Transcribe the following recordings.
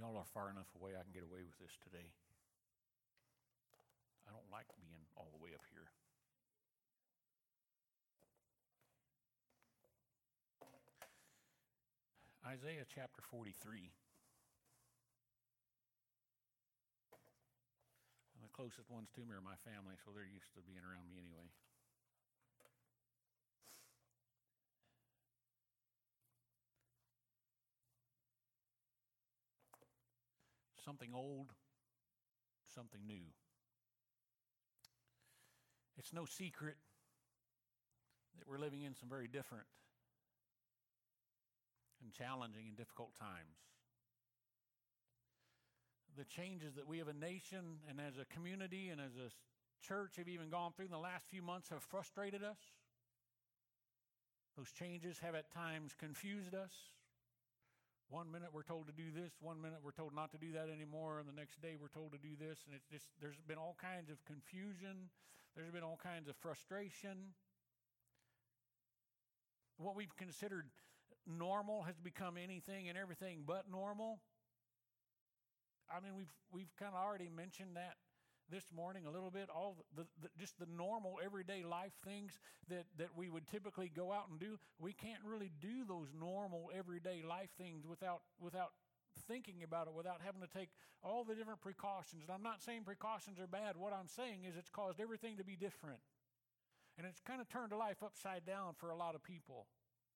Y'all are far enough away I can get away with this today. I don't like being all the way up here. Isaiah chapter 43. And the closest ones to me are my family, so they're used to being around me anyway. Something old, something new. It's no secret that we're living in some very different and challenging and difficult times. The changes that we as a nation and as a community and as a church have even gone through in the last few months have frustrated us. Those changes have at times confused us. One minute we're told to do this, one minute we're told not to do that anymore, and the next day we're told to do this, and it's just, there's been all kinds of confusion, there's been all kinds of frustration. What we've considered normal has become anything and everything but normal. I mean, we've kind of already mentioned that this morning a little bit, all just the normal everyday life things that we would typically go out and do. We can't really do those normal everyday life things without thinking about it, without having to take all the different precautions. And I'm not saying precautions are bad. What I'm saying is it's caused everything to be different. And it's kind of turned life upside down for a lot of people.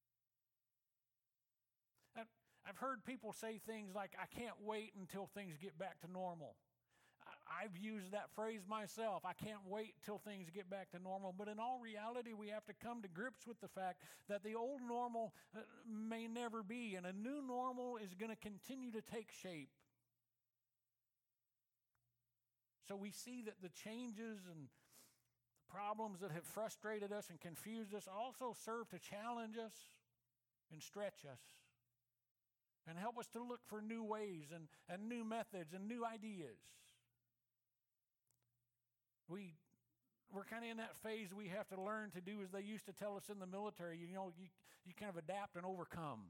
I've heard people say things like, I can't wait until things get back to normal. I've used that phrase myself. I can't wait till things get back to normal. But in all reality, we have to come to grips with the fact that the old normal may never be, and a new normal is going to continue to take shape. So we see that the changes and the problems that have frustrated us and confused us also serve to challenge us and stretch us and help us to look for new ways and new methods and new ideas. We're kind of in that phase we have to learn to do as they used to tell us in the military. You know, you kind of adapt and overcome.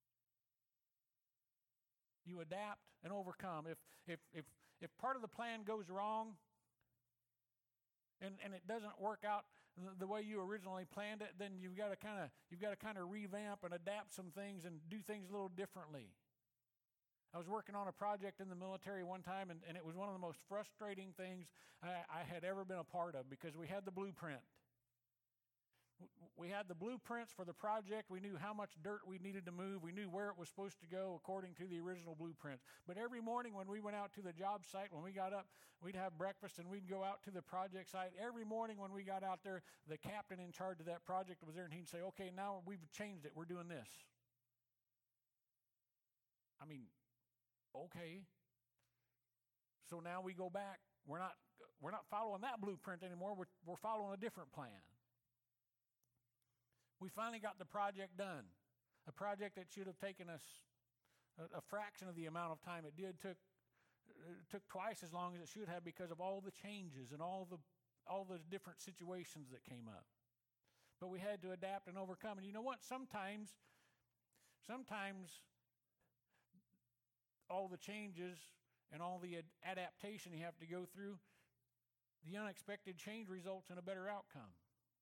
You adapt and overcome. If part of the plan goes wrong and it doesn't work out the way you originally planned it, then you've got to kind of revamp and adapt some things and do things a little differently. I was working on a project in the military one time, and it was one of the most frustrating things I had ever been a part of, because we had the blueprint. We had the blueprints for the project. We knew how much dirt we needed to move. We knew where it was supposed to go according to the original blueprint. But every morning when we went out to the job site, when we got up, we'd have breakfast and we'd go out to the project site. Every morning when we got out there, the captain in charge of that project was there, and he'd say, okay, now we've changed it. We're doing this. I mean, okay. So now we go back. We're not following that blueprint anymore. We're following a different plan. We finally got the project done. A project that should have taken us a fraction of the amount of time it did took twice as long as it should have, because of all the changes and all the different situations that came up. But we had to adapt and overcome. And you know what? Sometimes all the changes and all the adaptation you have to go through, the unexpected change results in a better outcome.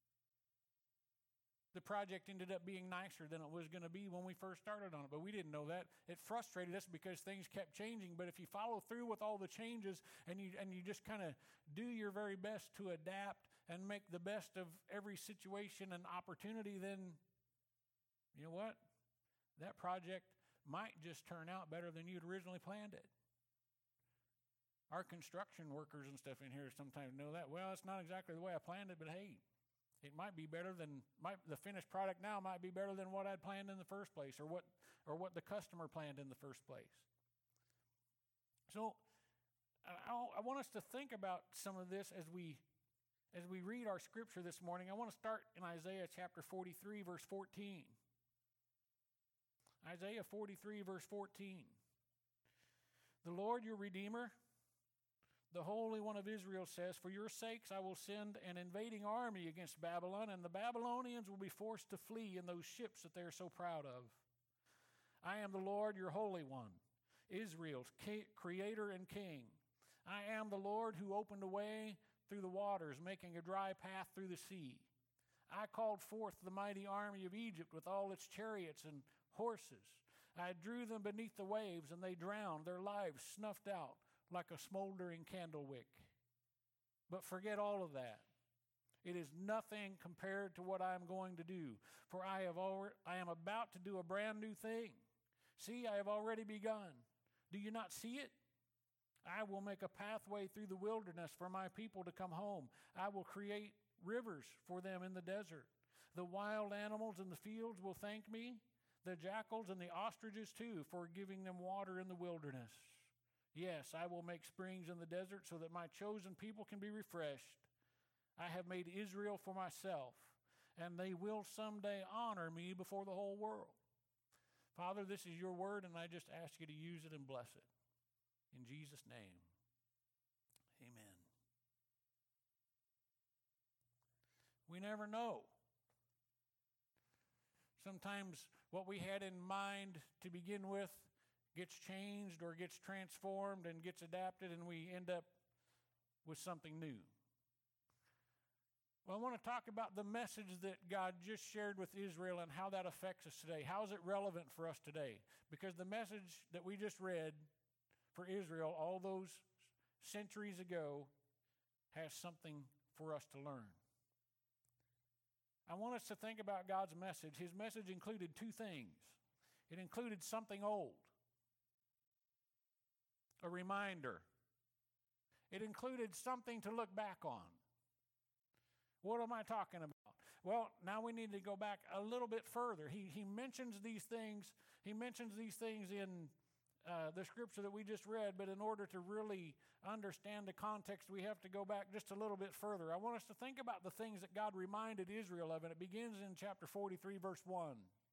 The project ended up being nicer than it was going to be when we first started on it, but we didn't know that. It frustrated us because things kept changing. But if you follow through with all the changes and you just kind of do your very best to adapt and make the best of every situation and opportunity, then you know what? That project might just turn out better than you'd originally planned it. Our construction workers and stuff in here sometimes know that. Well, it's not exactly the way I planned it, but hey, it might be better than the finished product now might be better than what I'd planned in the first place, or what the customer planned in the first place. So I want us to think about some of this as we read our scripture this morning. I want to start in Isaiah chapter 43, verse 14. Isaiah 43, verse 14. The Lord your Redeemer, the Holy One of Israel says, for your sakes I will send an invading army against Babylon, and the Babylonians will be forced to flee in those ships that they are so proud of. I am the Lord, your Holy One. Israel's creator and king. I am the Lord who opened a way through the waters, making a dry path through the sea. I called forth the mighty army of Egypt with all its chariots and horses. I drew them beneath the waves, and they drowned, their lives snuffed out like a smoldering candle wick. But forget all of that. It is nothing compared to what I am going to do, for I am about to do a brand new thing. See, I have already begun. Do you not see it? I will make a pathway through the wilderness for my people to come home. I will create rivers for them in the desert. The wild animals in the fields will thank me, the jackals and the ostriches too, for giving them water in the wilderness. Yes, I will make springs in the desert so that my chosen people can be refreshed. I have made Israel for myself, and they will someday honor me before the whole world. Father, this is your word, and I just ask you to use it and bless it. In Jesus' name, amen. We never know. Sometimes what we had in mind to begin with gets changed or gets transformed and gets adapted, and we end up with something new. Well, I want to talk about the message that God just shared with Israel and how that affects us today. How is it relevant for us today? Because the message that we just read for Israel all those centuries ago has something for us to learn. I want us to think about God's message. His message included two things. It included something old, a reminder. It included something to look back on. What am I talking about? Well, now we need to go back a little bit further. He mentions these things. He mentions these things in the scripture that we just read, but in order to really understand the context, we have to go back just a little bit further. I want us to think about the things that God reminded Israel of, and it begins in chapter 43, verse 1.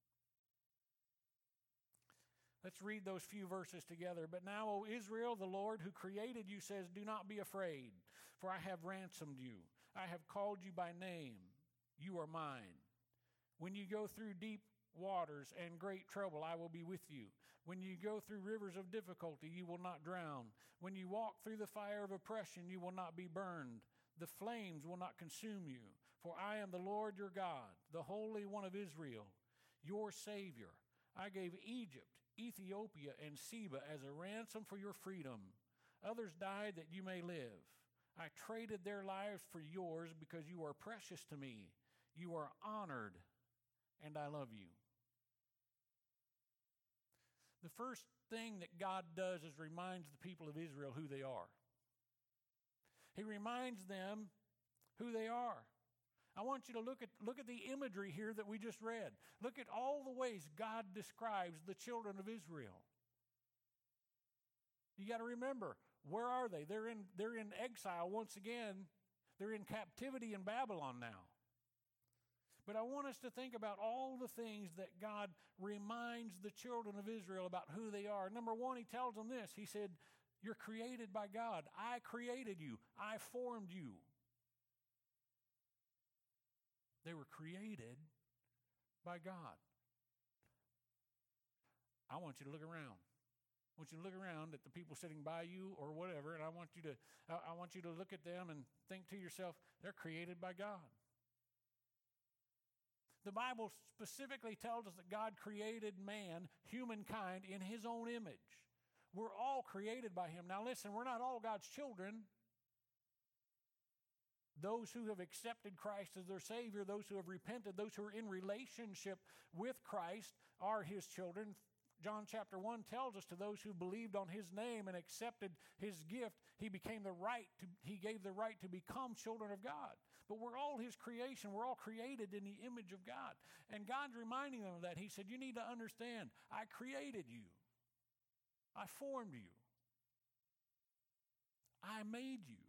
Let's read those few verses together. But now, O Israel, the Lord who created you says, do not be afraid, for I have ransomed you. I have called you by name. You are mine. When you go through deep waters and great trouble, I will be with you. When you go through rivers of difficulty, you will not drown. When you walk through the fire of oppression, you will not be burned. The flames will not consume you. For I am the Lord your God, the Holy One of Israel, your Savior. I gave Egypt, Ethiopia, and Seba as a ransom for your freedom. Others died that you may live. I traded their lives for yours because you are precious to me. You are honored, and I love you. The first thing that God does is reminds the people of Israel who they are. He reminds them who they are. I want you to look at the imagery here that we just read. Look at all the ways God describes the children of Israel. You got to remember, where are they? They're in exile once again. They're in captivity in Babylon now. But I want us to think about all the things that God reminds the children of Israel about who they are. Number one, he tells them this. He said, you're created by God. I created you. I formed you. They were created by God. I want you to look around. I want you to look around at the people sitting by you or whatever, and I want you to look at them and think to yourself, they're created by God. The Bible specifically tells us that God created man, humankind, in his own image. We're all created by him. Now listen, we're not all God's children. Those who have accepted Christ as their Savior, those who have repented, those who are in relationship with Christ are his children. John chapter 1 tells us to those who believed on his name and accepted his gift, he gave the right to become children of God. But we're all his creation. We're all created in the image of God. And God's reminding them of that. He said, you need to understand, I created you. I formed you. I made you.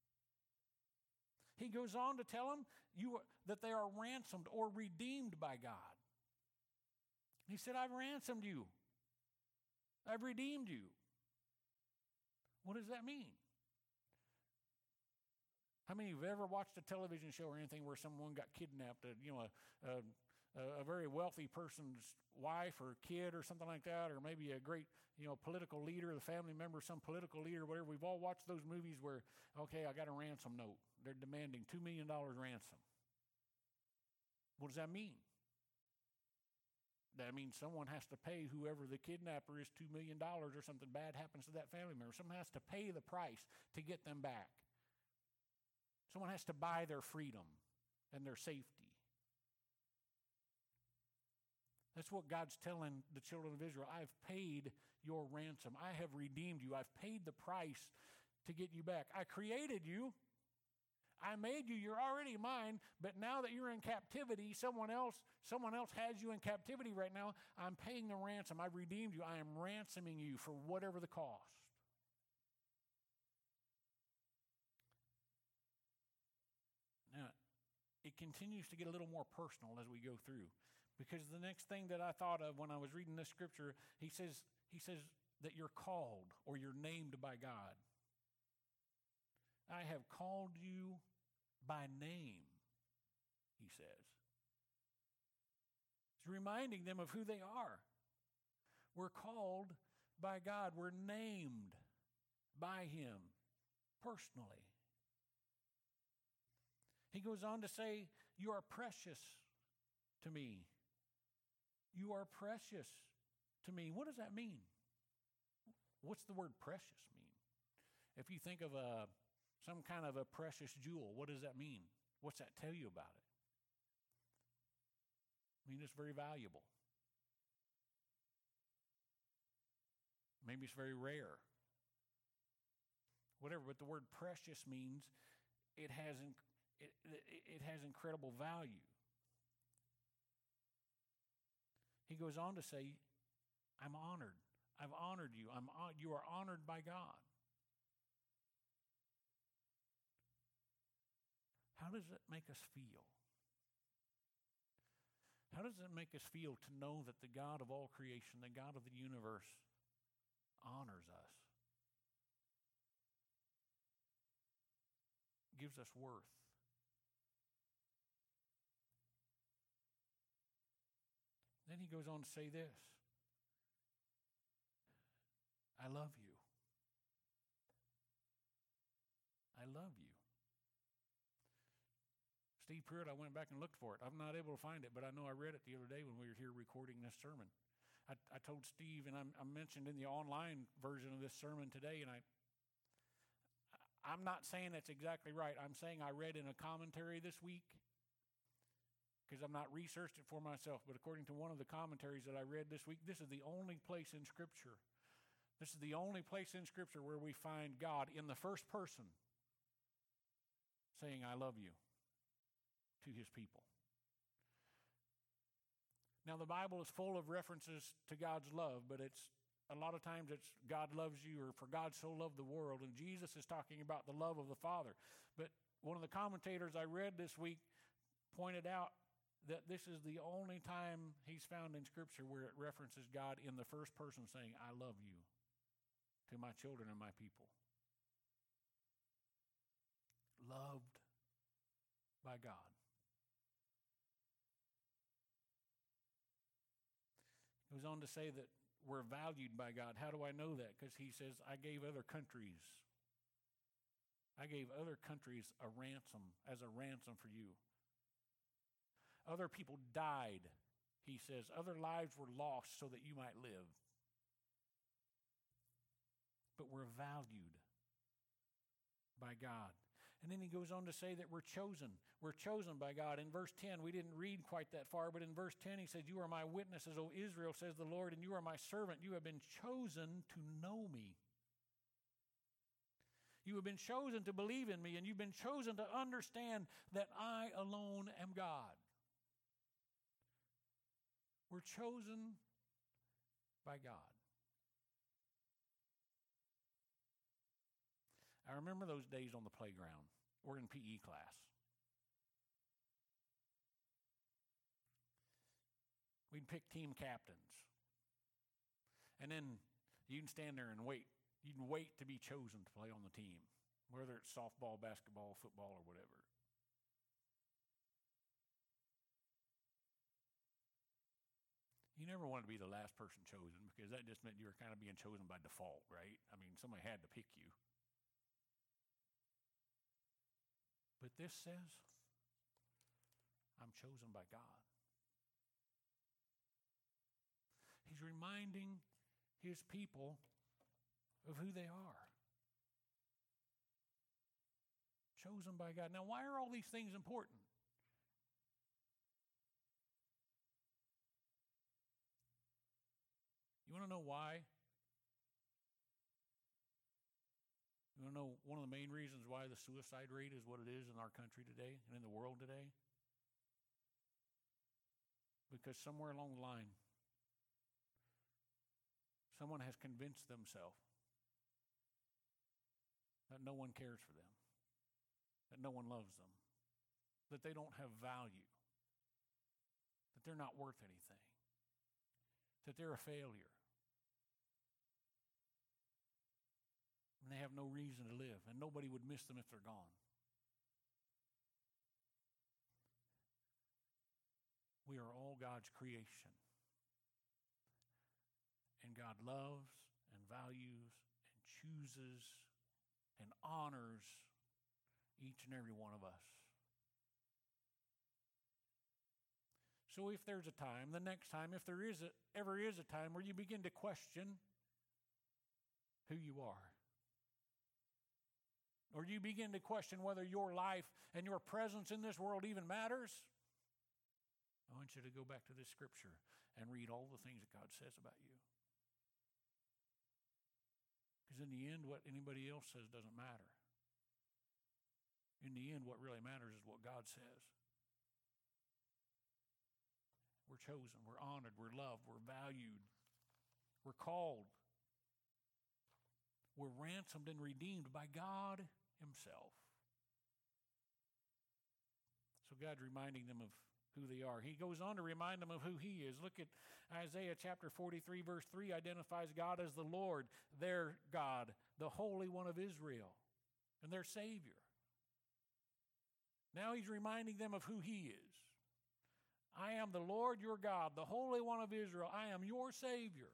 He goes on to tell them that they are ransomed or redeemed by God. He said, I've ransomed you. I've redeemed you. What does that mean? How many of you have ever watched a television show or anything where someone got kidnapped, a a very wealthy person's wife or kid or something like that, or maybe a great, political leader, the family member, some political leader, whatever. We've all watched those movies where, okay, I got a ransom note. They're demanding $2 million ransom. What does that mean? That means someone has to pay whoever the kidnapper is $2 million or something bad happens to that family member. Someone has to pay the price to get them back. Someone has to buy their freedom and their safety. That's what God's telling the children of Israel. I've paid your ransom. I have redeemed you. I've paid the price to get you back. I created you. I made you. You're already mine. But now that you're in captivity, someone else has you in captivity right now. I'm paying the ransom. I've redeemed you. I am ransoming you for whatever the cost. Now, it continues to get a little more personal as we go through. Because the next thing that I thought of when I was reading this scripture, he says that you're called or you're named by God. I have called you by name, he says. He's reminding them of who they are. We're called by God. We're named by him personally. He goes on to say, you are precious to me. You are precious to me. What does that mean? What's the word precious mean? If you think of some kind of a precious jewel, what does that mean? What's that tell you about it? I mean, it's very valuable. Maybe it's very rare. Whatever, but the word precious means it has incredible value. He goes on to say, I'm honored. I've honored you. You are honored by God. How does it make us feel? How does it make us feel to know that the God of all creation, the God of the universe, honors us? Gives us worth. Then he goes on to say this. I love you. I love you. Steve Pruitt, I went back and looked for it. I'm not able to find it, but I know I read it the other day when we were here recording this sermon. I told Steve, and I mentioned in the online version of this sermon today, and I'm not saying that's exactly right. I'm saying I read in a commentary this week, because I've not researched it for myself, but according to one of the commentaries that I read this week, this is the only place in Scripture. This is the only place in Scripture where we find God in the first person saying, I love you to his people. Now, the Bible is full of references to God's love, but a lot of times it's God loves you, or for God so loved the world, and Jesus is talking about the love of the Father. But one of the commentators I read this week pointed out that this is the only time he's found in Scripture where it references God in the first person saying, I love you to my children and my people. Loved by God. He goes on to say that we're valued by God. How do I know that? Because he says, I gave other countries a ransom, as a ransom for you. Other people died, he says. Other lives were lost so that you might live. But we're valued by God. And then he goes on to say that we're chosen. We're chosen by God. In verse 10, we didn't read quite that far, but in verse 10 he said, you are my witnesses, O Israel, says the Lord, and you are my servant. You have been chosen to know me. You have been chosen to believe in me, and you've been chosen to understand that I alone am God. We're chosen by God. I remember those days on the playground or in PE class. We'd pick team captains. And then you can stand there and wait. You can wait to be chosen to play on the team, whether it's softball, basketball, football, or whatever. You never wanted to be the last person chosen because that just meant you were kind of being chosen by default, right? I mean, somebody had to pick you. But this says, I'm chosen by God. He's reminding his people of who they are. Chosen by God. Now, why are all these things important? You want to know why? You want to know one of the main reasons why the suicide rate is what it is in our country today and in the world today? Because somewhere along the line, someone has convinced themselves that no one cares for them, that no one loves them, that they don't have value, that they're not worth anything, that they're a failure. And they have no reason to live, and nobody would miss them if they're gone. We are all God's creation. And God loves and values and chooses and honors each and every one of us. So if there's a time, the next time, if there ever is a time where you begin to question who you are, or you begin to question whether your life and your presence in this world even matters, I want you to go back to this scripture and read all the things that God says about you. Because in the end, what anybody else says doesn't matter. In the end, what really matters is what God says. We're chosen, we're honored, we're loved, we're valued, we're called. We're ransomed and redeemed by God himself. So God's reminding them of who they are. He goes on to remind them of who he is. Look at Isaiah chapter 43, verse 3 identifies God as the Lord, their God, the Holy One of Israel, and their Savior. Now he's reminding them of who he is. I am the Lord your God, the Holy One of Israel. I am your Savior.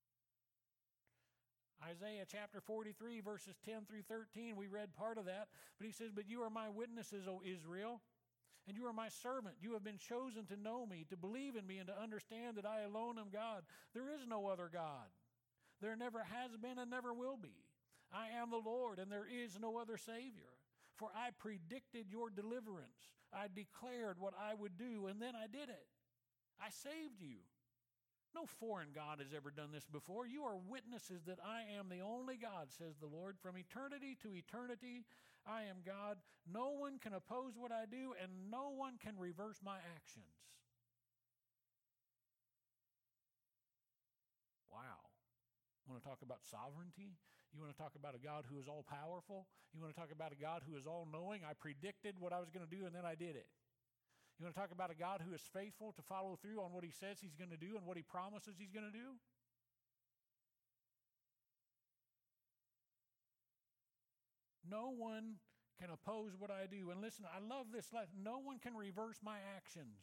Isaiah chapter 43, verses 10 through 13, we read part of that. But he says, but you are my witnesses, O Israel, and you are my servant. You have been chosen to know me, to believe in me, and to understand that I alone am God. There is no other God. There never has been and never will be. I am the Lord, and there is no other Savior. For I predicted your deliverance. I declared what I would do, and then I did it. I saved you. No foreign God has ever done this before. You are witnesses that I am the only God, says the Lord. From eternity to eternity, I am God. No one can oppose what I do, and no one can reverse my actions. Wow. You want to talk about sovereignty? You want to talk about a God who is all-powerful? You want to talk about a God who is all-knowing? I predicted what I was going to do, and then I did it. You want to talk about a God who is faithful to follow through on what he says he's going to do and what he promises he's going to do? No one can oppose what I do. And listen, I love this. No one can reverse my actions.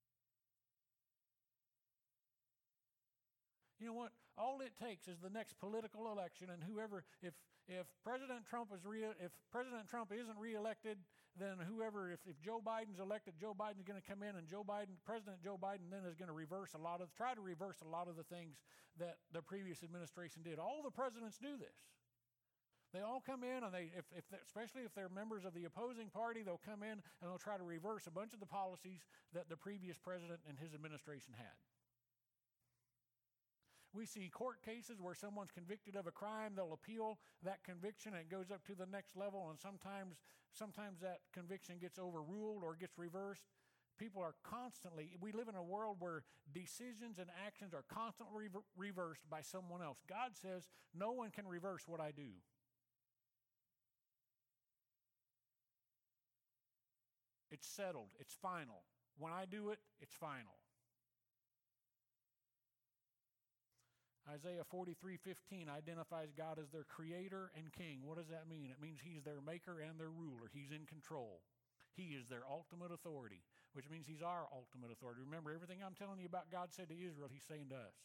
You know what? All it takes is the next political election, and whoever, if President Trump isn't reelected, then whoever, if Joe Biden's elected, Joe Biden's going to come in, and President Joe Biden then is going to try to reverse a lot of the things that the previous administration did. All the presidents do this. They all come in, and especially if they're members of the opposing party, they'll come in and they'll try to reverse a bunch of the policies that the previous president and his administration had. We see court cases where someone's convicted of a crime. They'll appeal that conviction, and it goes up to the next level, and sometimes that conviction gets overruled or gets reversed. We live in a world where decisions and actions are constantly reversed by someone else. God says, no one can reverse what I do. It's settled. It's final. When I do it, it's final. Isaiah 43:15 identifies God as their creator and king. What does that mean? It means he's their maker and their ruler. He's in control. He is their ultimate authority. which means he's our ultimate authority. Remember, everything I'm telling you about God said to Israel, he's saying to us.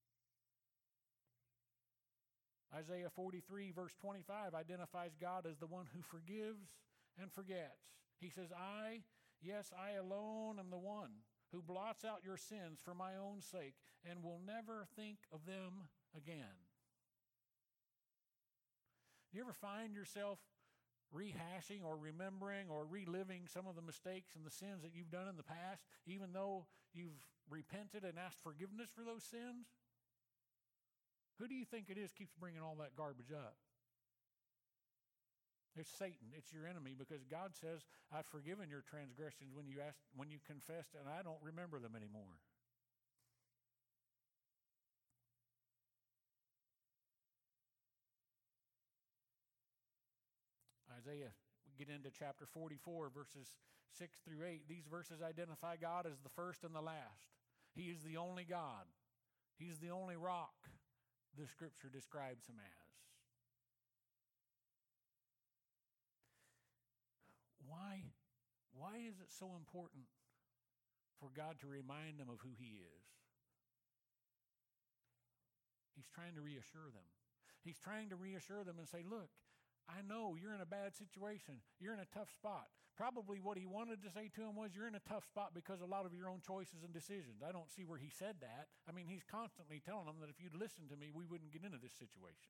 Isaiah 43, verse 25, identifies God as the one who forgives and forgets. He says, I alone am the one who blots out your sins for my own sake and will never think of them again. Do you ever find yourself rehashing or remembering or reliving some of the mistakes and the sins that you've done in the past, even though you've repented and asked forgiveness for those sins? Who do you think it is keeps bringing all that garbage up? It's Satan. It's your enemy, because God says, I've forgiven your transgressions when you confessed, and I don't remember them anymore. Isaiah, we get into chapter 44, verses 6 through 8. These verses identify God as the first and the last. He is the only God. He's the only rock the Scripture describes him as. Why is it so important for God to remind them of who he is? He's trying to reassure them. He's trying to reassure them and say, look, I know you're in a bad situation. You're in a tough spot. Probably what he wanted to say to them was, you're in a tough spot because of a lot of your own choices and decisions. I don't see where he said that. I mean, he's constantly telling them that if you'd listened to me, we wouldn't get into this situation.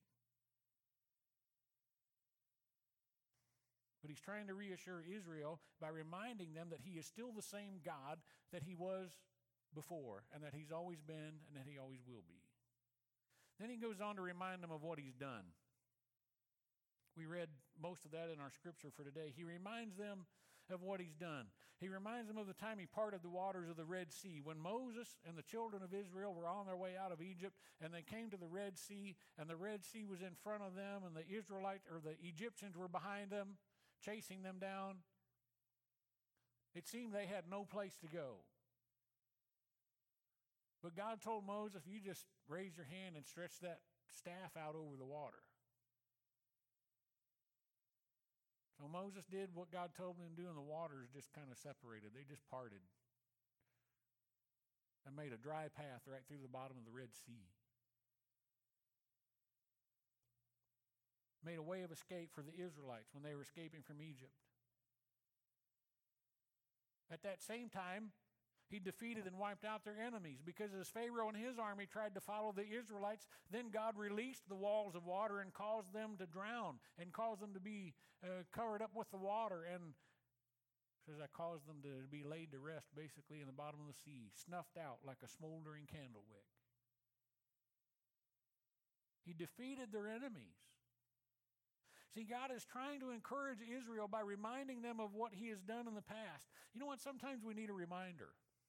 But he's trying to reassure Israel by reminding them that he is still the same God that he was before, and that he's always been, and that he always will be. Then he goes on to remind them of what he's done. We read most of that in our scripture for today. He reminds them of what he's done. He reminds them of the time he parted the waters of the Red Sea, when Moses and the children of Israel were on their way out of Egypt, and they came to the Red Sea, and the Red Sea was in front of them, and the Egyptians were behind them, chasing them down. It seemed they had no place to go. But God told Moses, you just raise your hand and stretch that staff out over the water. So Moses did what God told him to do, and the waters just kind of separated. They just parted and made a dry path right through the bottom of the Red Sea. Made a way of escape for the Israelites when they were escaping from Egypt. At that same time, he defeated and wiped out their enemies, because as Pharaoh and his army tried to follow the Israelites, then God released the walls of water and caused them to drown and caused them to be covered up with the water, and says I caused them to be laid to rest basically in the bottom of the sea, snuffed out like a smoldering candle wick. He defeated their enemies. See, God is trying to encourage Israel by reminding them of what he has done in the past. You know what? Sometimes we need a reminder.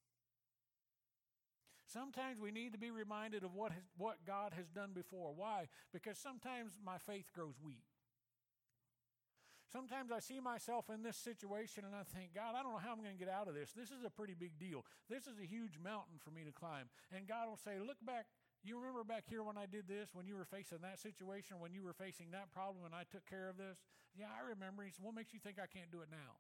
Sometimes we need to be reminded of what God has done before. Why? Because sometimes my faith grows weak. Sometimes I see myself in this situation and I think, God, I don't know how I'm going to get out of this. This is a pretty big deal. This is a huge mountain for me to climb. And God will say, look back. You remember back here when I did this, when you were facing that situation, when you were facing that problem and I took care of this? Yeah, I remember. He said, what makes you think I can't do it now?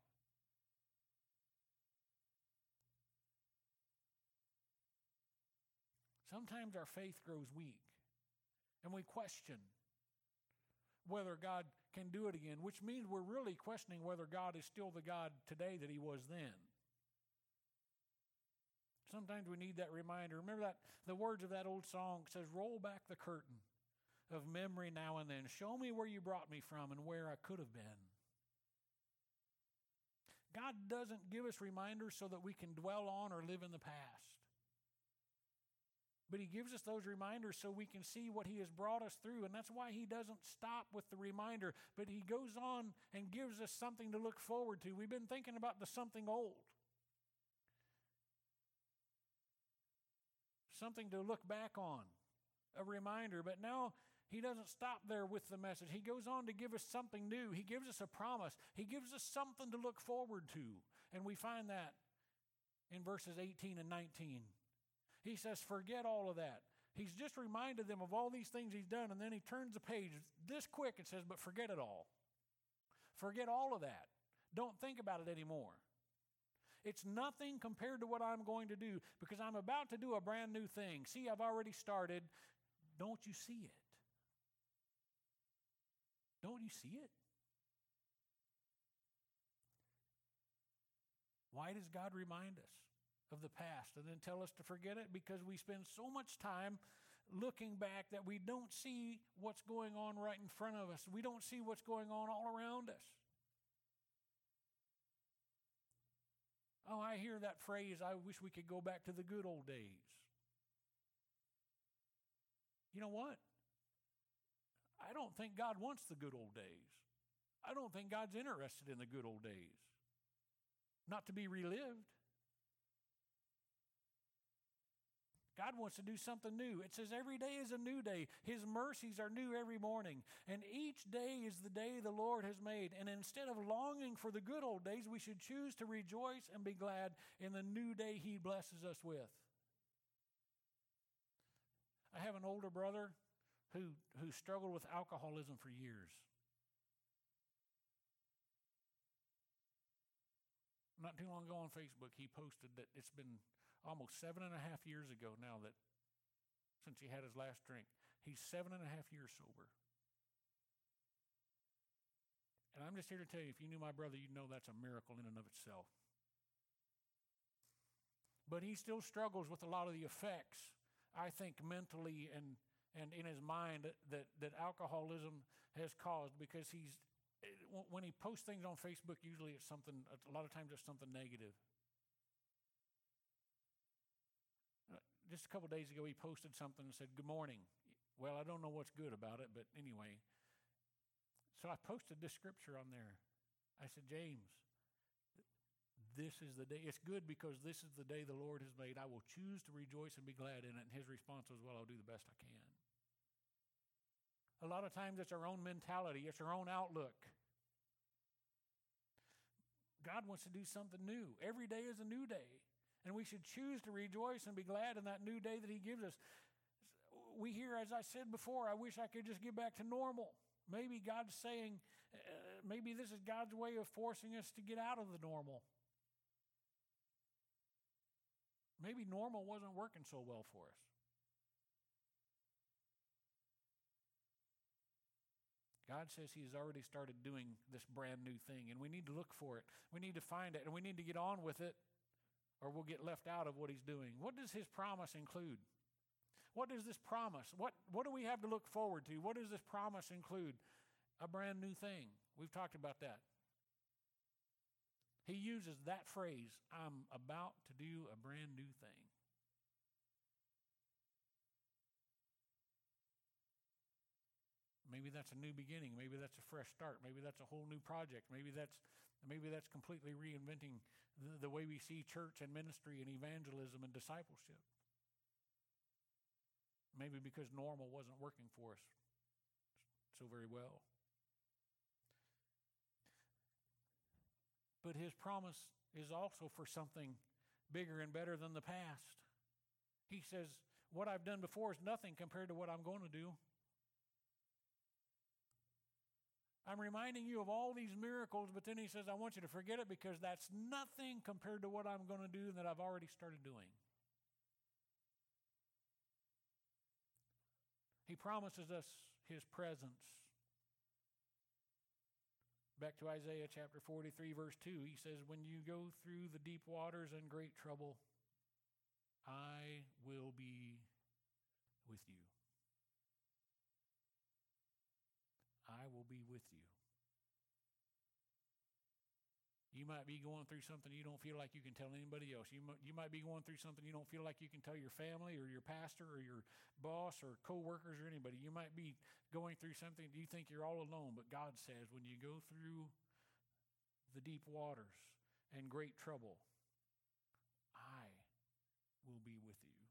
Sometimes our faith grows weak and we question whether God can do it again, which means we're really questioning whether God is still the God today that he was then. Sometimes we need that reminder. Remember that the words of that old song says, roll back the curtain of memory now and then. Show me where you brought me from and where I could have been. God doesn't give us reminders so that we can dwell on or live in the past. But he gives us those reminders so we can see what he has brought us through. And that's why he doesn't stop with the reminder, but he goes on and gives us something to look forward to. We've been thinking about the something old. Something to look back on, a reminder. But now he doesn't stop there with the message. He goes on to give us something new. He gives us a promise. He gives us something to look forward to. And we find that in verses 18 and 19. He says, forget all of that. He's just reminded them of all these things he's done, and then he turns the page this quick and says, but forget it all. Forget all of that. Don't think about it anymore. It's nothing compared to what I'm going to do because I'm about to do a brand new thing. See, I've already started. Don't you see it? Don't you see it? Why does God remind us of the past and then tell us to forget it? Because we spend so much time looking back that we don't see what's going on right in front of us. We don't see what's going on all around us. Oh, I hear that phrase, I wish we could go back to the good old days. You know what? I don't think God wants the good old days. I don't think God's interested in the good old days. Not to be relived. God wants to do something new. It says every day is a new day. His mercies are new every morning. And each day is the day the Lord has made. And instead of longing for the good old days, we should choose to rejoice and be glad in the new day He blesses us with. I have an older brother who struggled with alcoholism for years. Not too long ago on Facebook, he posted that it's been almost 7.5 years ago now that since he had his last drink. He's 7.5 years sober. And I'm just here to tell you, if you knew my brother, you'd know that's a miracle in and of itself. But he still struggles with a lot of the effects, I think, mentally and in his mind that alcoholism has caused, because when he posts things on Facebook, usually it's something, a lot of times it's something negative. Just a couple days ago, he posted something and said, "Good morning." Well, I don't know what's good about it, but anyway. So I posted this scripture on there. I said, "James, this is the day. It's good because this is the day the Lord has made. I will choose to rejoice and be glad in it." And his response was, "Well, I'll do the best I can." A lot of times it's our own mentality. It's our own outlook. God wants to do something new. Every day is a new day. And we should choose to rejoice and be glad in that new day that He gives us. We hear, as I said before, I wish I could just get back to normal. Maybe God's saying, maybe this is God's way of forcing us to get out of the normal. Maybe normal wasn't working so well for us. God says He has already started doing this brand new thing, and we need to look for it. We need to find it, and we need to get on with it, or we'll get left out of what He's doing. What does His promise include? What does this promise? What do we have to look forward to? What does this promise include? A brand new thing. We've talked about that. He uses that phrase, "I'm about to do a brand new thing." Maybe that's a new beginning. Maybe that's a fresh start. Maybe that's a whole new project. Maybe that's completely reinventing the way we see church and ministry and evangelism and discipleship. Maybe because normal wasn't working for us so very well. But His promise is also for something bigger and better than the past. He says, what I've done before is nothing compared to what I'm going to do. I'm reminding you of all these miracles, but then He says, I want you to forget it because that's nothing compared to what I'm going to do and that I've already started doing. He promises us His presence. Back to Isaiah chapter 43, verse 2, He says, when you go through the deep waters and great trouble, I will be with you. I will be with you. You might be going through something you don't feel like you can tell anybody else. You might be going through something you don't feel like you can tell your family or your pastor or your boss or co-workers or anybody. You might be going through something you think you're all alone, but God says when you go through the deep waters and great trouble, I will be with you.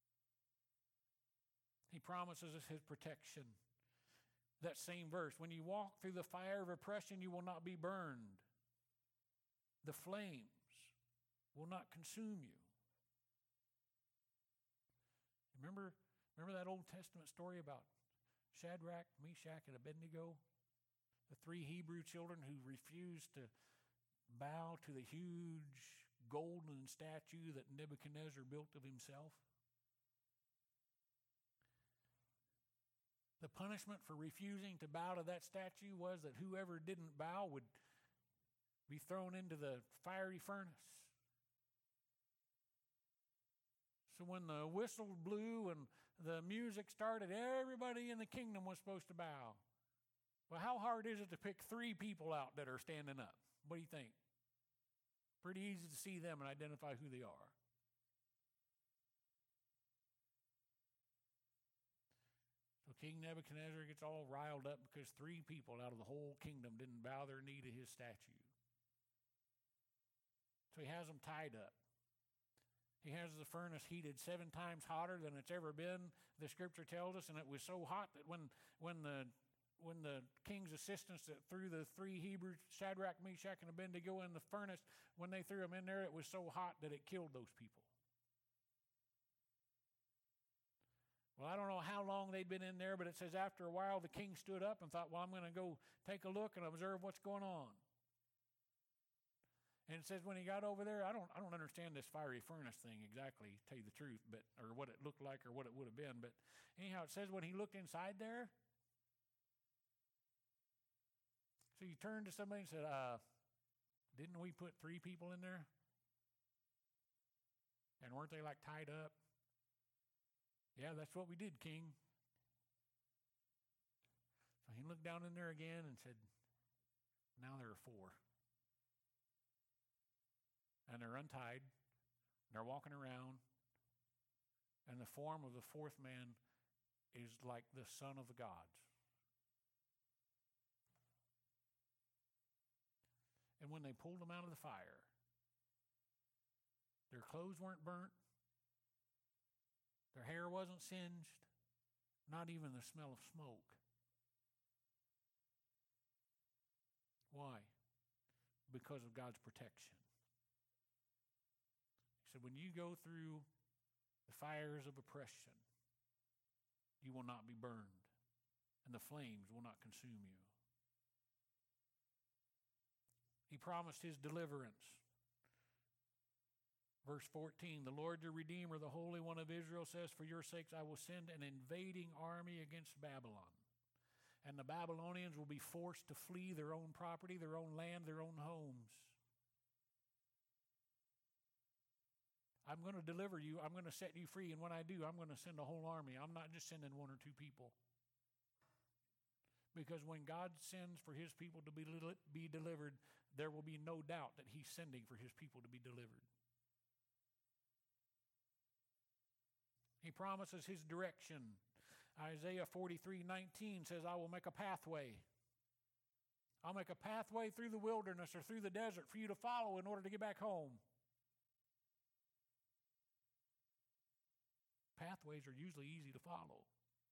He promises us His protection. That same verse, when you walk through the fire of oppression, you will not be burned. The flames will not consume you. Remember that Old Testament story about Shadrach, Meshach, and Abednego? The 3 Hebrew children who refused to bow to the huge golden statue that Nebuchadnezzar built of himself? The punishment for refusing to bow to that statue was that whoever didn't bow would be thrown into the fiery furnace. So when the whistle blew and the music started, everybody in the kingdom was supposed to bow. Well, how hard is it to pick 3 people out that are standing up? What do you think? Pretty easy to see them and identify who they are. So King Nebuchadnezzar gets all riled up because 3 people out of the whole kingdom didn't bow their knee to his statue. So he has them tied up. He has the furnace heated 7 times hotter than it's ever been, the scripture tells us, and it was so hot that when the king's assistants that threw the 3 Hebrews, Shadrach, Meshach, and Abednego in the furnace, when they threw them in there, it was so hot that it killed those people. Well, I don't know how long they'd been in there, but it says after a while the king stood up and thought, well, I'm going to go take a look and observe what's going on. And it says when he got over there, I don't understand this fiery furnace thing exactly, to tell you the truth, but or what it looked like or what it would have been. But anyhow, it says when he looked inside there, so you turned to somebody and said, didn't we put 3 people in there? And weren't they like tied up? Yeah, that's what we did, King. So he looked down in there again and said, now there are 4. And they're untied, and they're walking around, and the form of the 4th man is like the son of the gods. And when they pulled them out of the fire, their clothes weren't burnt, their hair wasn't singed, not even the smell of smoke. Why? Because of God's protection. So when you go through the fires of oppression, you will not be burned, and the flames will not consume you. He promised his deliverance. Verse 14, the Lord your Redeemer, the Holy One of Israel says, for your sakes I will send an invading army against Babylon. And the Babylonians will be forced to flee their own property, their own land, their own homes. I'm going to deliver you. I'm going to set you free. And when I do, I'm going to send a whole army. I'm not just sending 1 or 2 people. Because when God sends for his people to be delivered, there will be no doubt that he's sending for his people to be delivered. He promises his direction. Isaiah 43:19 says, I will make a pathway. I'll make a pathway through the wilderness or through the desert for you to follow in order to get back home. Pathways are usually easy to follow.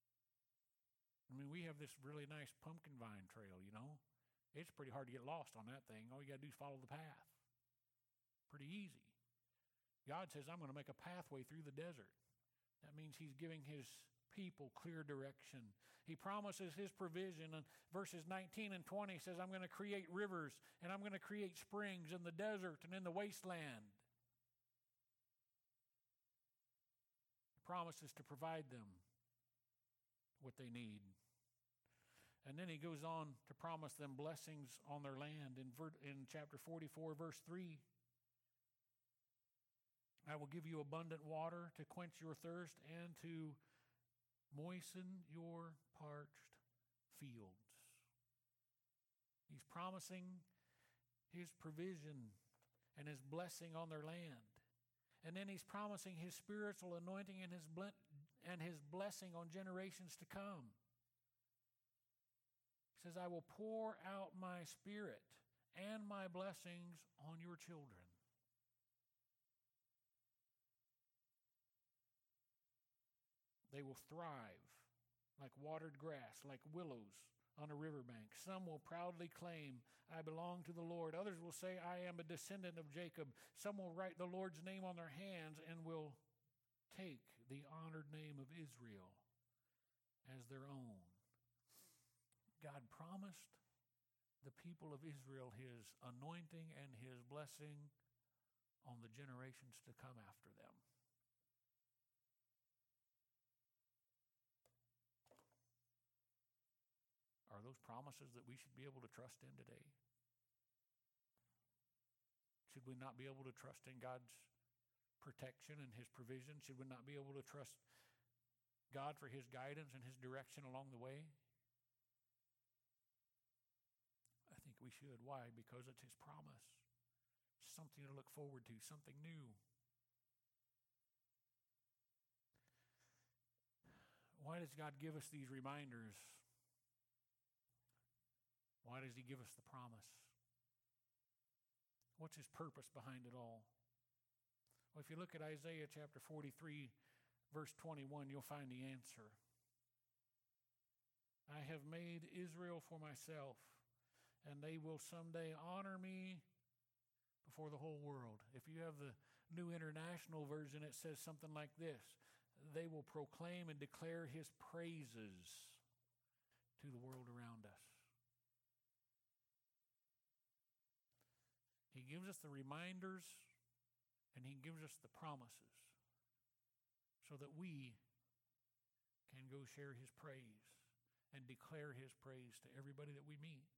I mean, we have this really nice pumpkin vine trail, you know. It's pretty hard to get lost on that thing. All you got to do is follow the path. Pretty easy. God says, I'm going to make a pathway through the desert. That means he's giving his people clear direction. He promises his provision. And verses 19 and 20 says, I'm going to create rivers and I'm going to create springs in the desert and in the wasteland. Promises to provide them what they need. And then he goes on to promise them blessings on their land in chapter 44, verse 3. I will give you abundant water to quench your thirst and to moisten your parched fields. He's promising his provision and his blessing on their land. And then he's promising his spiritual anointing and his blessing on generations to come. He says, I will pour out my spirit and my blessings on your children. They will thrive like watered grass, like willows on a riverbank. Some will proudly claim, I belong to the Lord. Others will say, I am a descendant of Jacob. Some will write the Lord's name on their hands and will take the honored name of Israel as their own. God promised the people of Israel his anointing and his blessing on the generations to come after them. Are those promises that we should be able to trust in today? Should we not be able to trust in God's protection and His provision? Should we not be able to trust God for His guidance and His direction along the way? I think we should. Why? Because it's His promise. Something to look forward to, something new. Why does God give us these reminders? Why does He give us the promise? What's His purpose behind it all? Well, if you look at Isaiah chapter 43, verse 21, you'll find the answer. I have made Israel for myself, and they will someday honor me before the whole world. If you have the New International Version, it says something like this: they will proclaim and declare His praises to the world around us. He gives us the reminders and He gives us the promises so that we can go share His praise and declare His praise to everybody that we meet.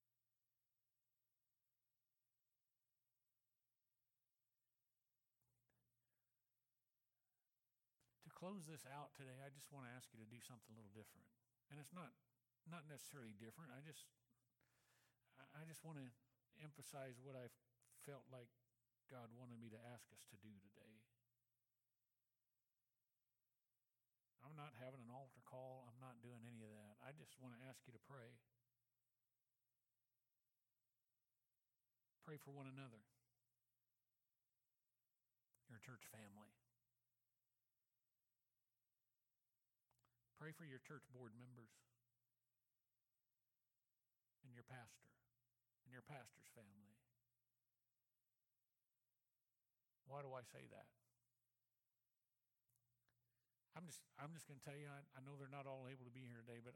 To close this out today, I just want to ask you to do something a little different. And it's not necessarily different. I just want to emphasize what I felt like God wanted me to ask us to do today. I'm not having an altar call. I'm not doing any of that. I just want to ask you to pray. Pray for one another, your church family. Pray for your church board members and your pastor and your pastor's family. Why do I say that? I'm just going to tell you, I know they're not all able to be here today, but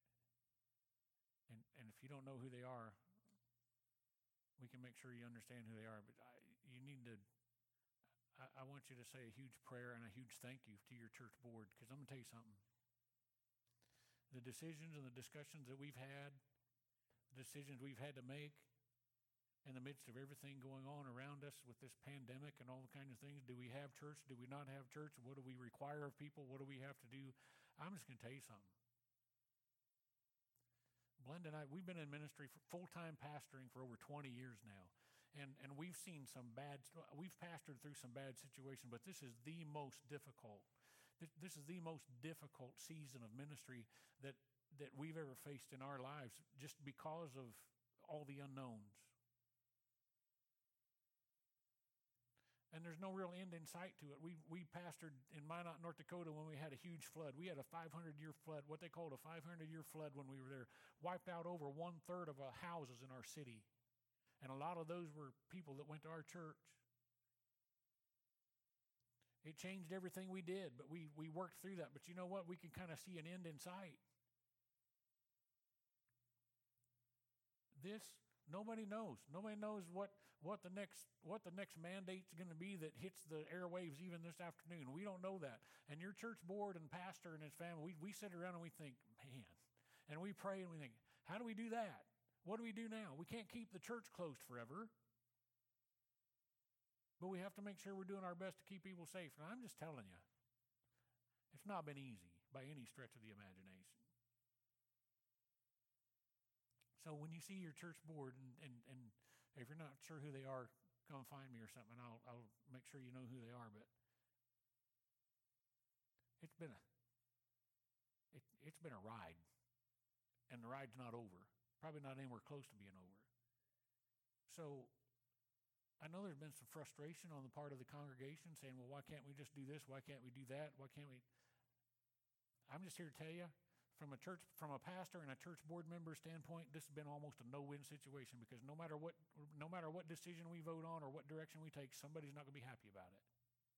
and if you don't know who they are, we can make sure you understand who they are. But you need to. I want you to say a huge prayer and a huge thank you to your church board, because I'm going to tell you something. The decisions and the discussions that we've had, the decisions we've had to make in the midst of everything going on around us with this pandemic and all the kinds of things. Do we have church? Do we not have church? What do we require of people? What do we have to do? I'm just going to tell you something. Blenda and I, we've been in ministry for full-time pastoring for over 20 years now. And we've seen we've pastored through some bad situations, but this is the most difficult. This is the most difficult season of ministry that we've ever faced in our lives, just because of all the unknowns. And there's no real end in sight to it. We pastored in Minot, North Dakota, when we had a huge flood. We had a 500-year flood, what they called a 500-year flood when we were there. Wiped out over 1/3 of houses in our city. And a lot of those were people that went to our church. It changed everything we did, but we worked through that. But you know what? We can kind of see an end in sight. Nobody knows. Nobody knows what the next mandate's going to be that hits the airwaves even this afternoon. We don't know that. And your church board and pastor and his family, we sit around and we think, man, and we pray and we think, how do we do that? What do we do now? We can't keep the church closed forever. But we have to make sure we're doing our best to keep people safe. And I'm just telling you, it's not been easy by any stretch of the imagination. So when you see your church board, and if you're not sure who they are, come find me or something, and I'll make sure you know who they are. But it's been a ride, and the ride's not over. Probably not anywhere close to being over. So I know there's been some frustration on the part of the congregation saying, well, why can't we just do this? Why can't we do that? Why can't we? I'm just here to tell you, from a pastor and a church board member standpoint, this has been almost a no-win situation, because no matter what decision we vote on or what direction we take, somebody's not going to be happy about it.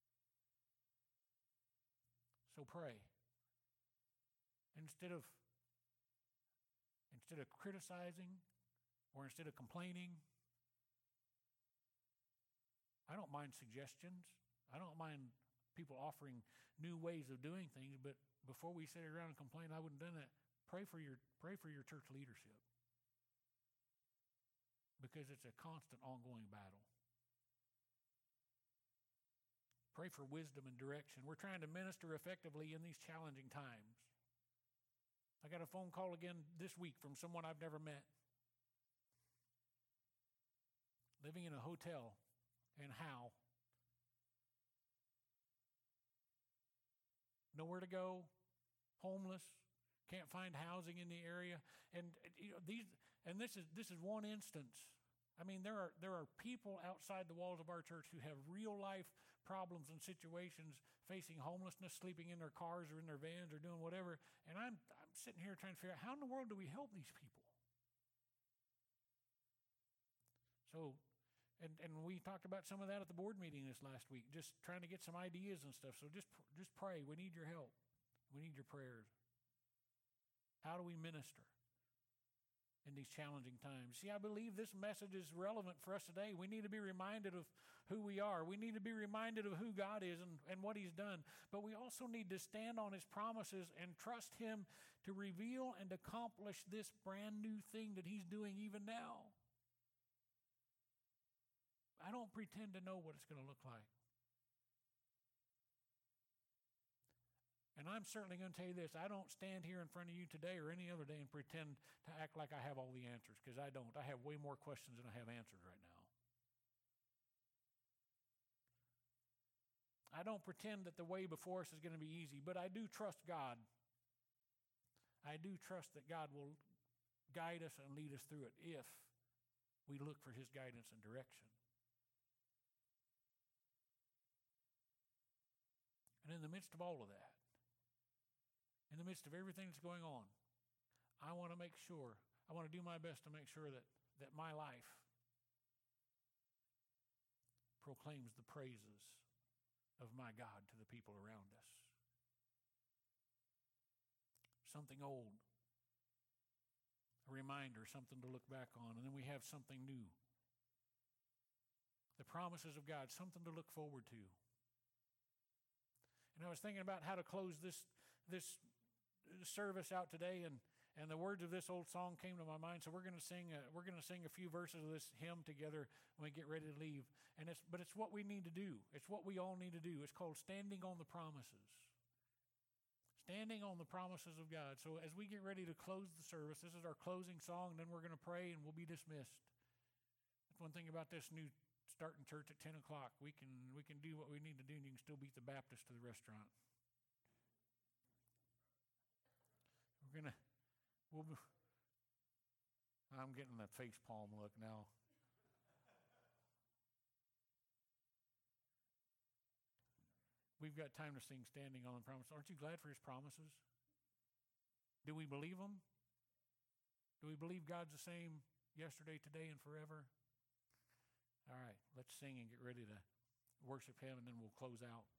So pray. Instead of criticizing or instead of complaining, I don't mind suggestions. I don't mind people offering new ways of doing things, but before we sit around and complain, I wouldn't have done that. Pray for your church leadership, because it's a constant ongoing battle. Pray for wisdom and direction. We're trying to minister effectively in these challenging times. I got a phone call again this week from someone I've never met, living in a hotel in Howe. Nowhere to go, homeless, can't find housing in the area, and this is one instance. I mean, there are people outside the walls of our church who have real life problems and situations, facing homelessness, sleeping in their cars or in their vans or doing whatever. And I'm sitting here trying to figure out, how in the world do we help these people? So, and we talked about some of that at the board meeting this last week, just trying to get some ideas and stuff. So just pray. We need your help. We need your prayers. How do we minister in these challenging times? See, I believe this message is relevant for us today. We need to be reminded of who we are. We need to be reminded of who God is and what He's done. But we also need to stand on His promises and trust Him to reveal and accomplish this brand new thing that He's doing even now. I don't pretend to know what it's going to look like. And I'm certainly going to tell you this. I don't stand here in front of you today or any other day and pretend to act like I have all the answers, because I don't. I have way more questions than I have answers right now. I don't pretend that the way before us is going to be easy, but I do trust God. I do trust that God will guide us and lead us through it if we look for His guidance and direction. And in the midst of all of that, in the midst of everything that's going on, I want to do my best to make sure that my life proclaims the praises of my God to the people around us. Something old, a reminder, something to look back on, and then we have something new. The promises of God, something to look forward to. And I was thinking about how to close this service out today, and the words of this old song came to my mind. So we're going to sing a few verses of this hymn together when we get ready to leave. But it's what we need to do. It's what we all need to do. It's called Standing on the Promises. Standing on the promises of God. So as we get ready to close the service, this is our closing song, and then we're going to pray and we'll be dismissed. That's one thing about this new starting church at 10 o'clock. We can do what we need to do, and you can still beat the Baptist to the restaurant. I'm getting that face palm look now. We've got time to sing Standing on the Promises. Aren't you glad for His promises? Do we believe them? Do we believe God's the same yesterday, today, and forever? All right, let's sing and get ready to worship Him, and then we'll close out.